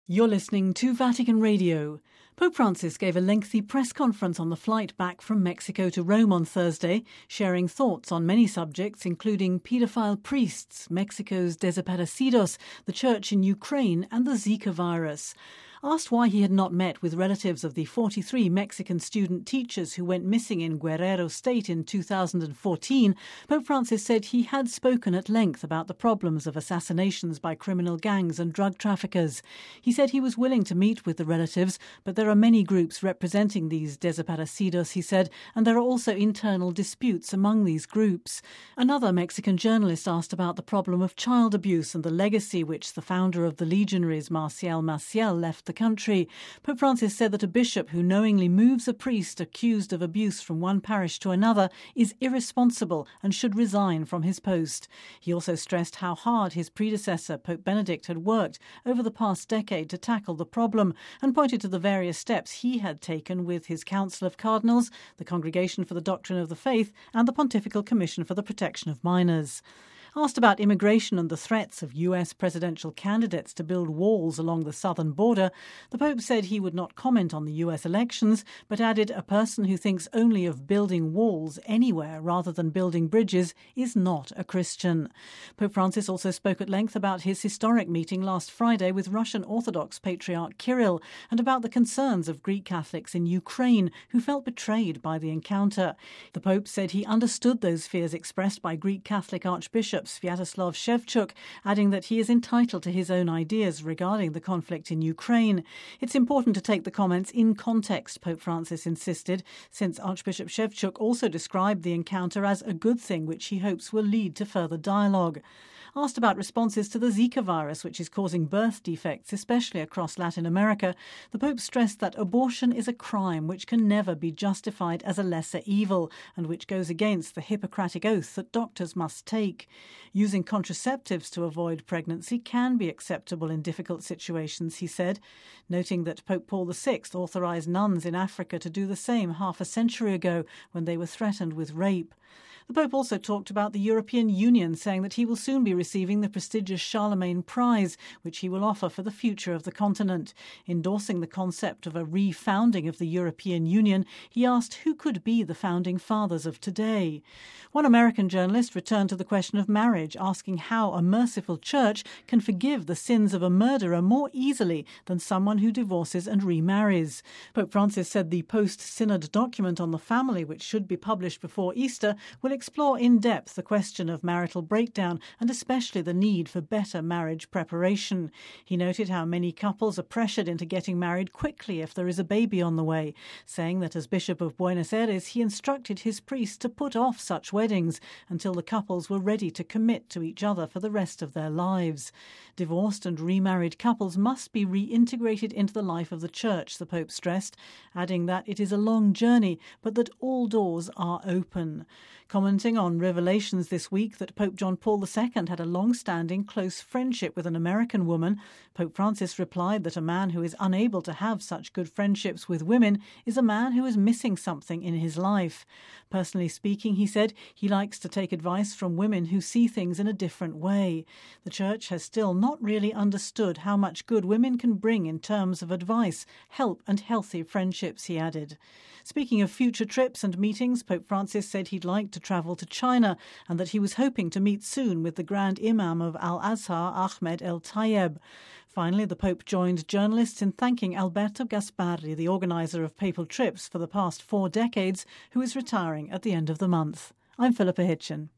You're listening to Vatican Radio. Pope Francis gave a lengthy press conference on the flight back from Mexico to Rome on Thursday, sharing thoughts on many subjects, including paedophile priests, Mexico's desaparecidos, the church in Ukraine, and the Zika virus. Asked why he had not met with relatives of the 43 Mexican student teachers who went missing in Guerrero State in 2014, Pope Francis said he had spoken at length about the problems of assassinations by criminal gangs and drug traffickers. He said he was willing to meet with the relatives, but there are many groups representing these desaparecidos, he said, and there are also internal disputes among these groups. Another Mexican journalist asked about the problem of child abuse and the legacy which the founder of the Legionaries, Marcial Maciel, left the country. Pope Francis said that a bishop who knowingly moves a priest accused of abuse from one parish to another is irresponsible and should resign from his post. He also stressed how hard his predecessor, Pope Benedict, had worked over the past decade to tackle the problem and pointed to the various steps he had taken with his Council of Cardinals, the Congregation for the Doctrine of the Faith, and the Pontifical Commission for the Protection of Minors. Asked about immigration and the threats of US presidential candidates to build walls along the southern border, the Pope said he would not comment on the US elections, but added a person who thinks only of building walls anywhere rather than building bridges is not a Christian. Pope Francis also spoke at length about his historic meeting last Friday with Russian Orthodox Patriarch Kirill and about the concerns of Greek Catholics in Ukraine who felt betrayed by the encounter. The Pope said he understood those fears expressed by Greek Catholic Archbishop Sviatoslav Shevchuk, adding that he is entitled to his own ideas regarding the conflict in Ukraine. It's important to take the comments in context, Pope Francis insisted, since Archbishop Shevchuk also described the encounter as a good thing which he hopes will lead to further dialogue. Asked about responses to the Zika virus, which is causing birth defects, especially across Latin America, the Pope stressed that abortion is a crime which can never be justified as a lesser evil and which goes against the Hippocratic oath that doctors must take. Using contraceptives to avoid pregnancy can be acceptable in difficult situations, he said, noting that Pope Paul VI authorised nuns in Africa to do the same half a century ago when they were threatened with rape. The Pope also talked about the European Union, saying that he will soon be receiving the prestigious Charlemagne Prize, which he will offer for the future of the continent. Endorsing the concept of a refounding of the European Union, he asked who could be the founding fathers of today. One American journalist returned to the question of marriage, asking how a merciful church can forgive the sins of a murderer more easily than someone who divorces and remarries. Pope Francis said the post-synod document on the family, which should be published before Easter, will explore in depth the question of marital breakdown and especially the need for better marriage preparation. He noted how many couples are pressured into getting married quickly if there is a baby on the way, saying that as Bishop of Buenos Aires he instructed his priests to put off such weddings until the couples were ready to commit to each other for the rest of their lives. Divorced and remarried couples must be reintegrated into the life of the Church, the Pope stressed, adding that it is a long journey but that all doors are open. Commenting on revelations this week that Pope John Paul II had a long-standing close friendship with an American woman, Pope Francis replied that a man who is unable to have such good friendships with women is a man who is missing something in his life. Personally speaking, he said, he likes to take advice from women who see things in a different way. The Church has still not really understood how much good women can bring in terms of advice, help and healthy friendships, he added. Speaking of future trips and meetings, Pope Francis said he'd like to travel to China and that he was hoping to meet soon with the Grand Imam of Al-Azhar, Ahmed El-Tayeb. Finally, the Pope joined journalists in thanking Alberto Gasparri, the organiser of papal trips for the past 4 decades, who is retiring at the end of the month. I'm Philippa Hitchen.